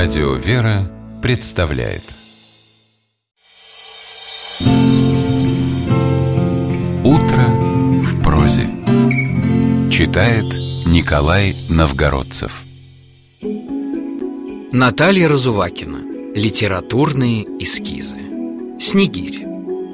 Радио «Вера» представляет «Утро в прозе». Читает Николай Новгородцев. Наталья Разувакина. Литературные эскизы. Снегирь.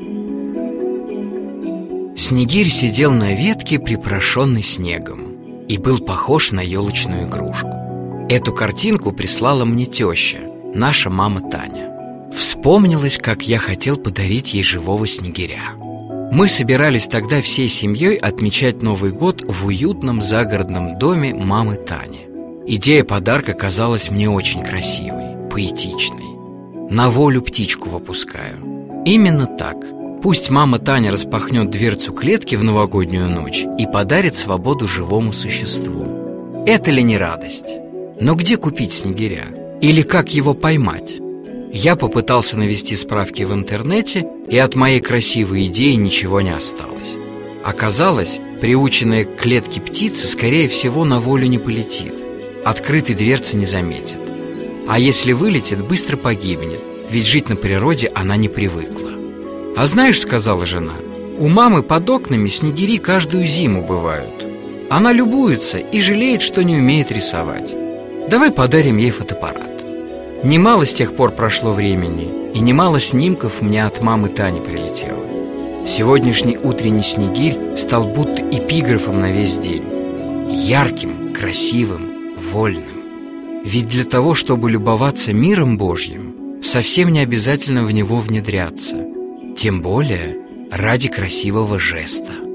Снегирь сидел на ветке, припорошенный снегом, и был похож на елочную игрушку. Эту картинку прислала мне теща, наша мама Таня. Вспомнилось, как я хотел подарить ей живого снегиря. Мы собирались тогда всей семьей отмечать Новый год в уютном загородном доме мамы Тани. Идея подарка казалась мне очень красивой, поэтичной. На волю птичку выпускаю. Именно так. Пусть мама Таня распахнет дверцу клетки в новогоднюю ночь и подарит свободу живому существу. Это ли не радость? Но где купить снегиря? Или как его поймать? Я попытался навести справки в интернете, и от моей красивой идеи ничего не осталось. Оказалось, приученная к клетке птица, скорее всего, на волю не полетит. Открытой дверцы не заметит. А если вылетит, быстро погибнет, ведь жить на природе она не привыкла. «А знаешь, — сказала жена, — у мамы под окнами снегири каждую зиму бывают. Она любуется и жалеет, что не умеет рисовать. Давай подарим ей фотоаппарат». Немало с тех пор прошло времени, и немало снимков мне от мамы Тани прилетело. Сегодняшний утренний снегирь стал будто эпиграфом на весь день. Ярким, красивым, вольным. Ведь для того, чтобы любоваться миром Божьим, совсем не обязательно в него внедряться. Тем более ради красивого жеста.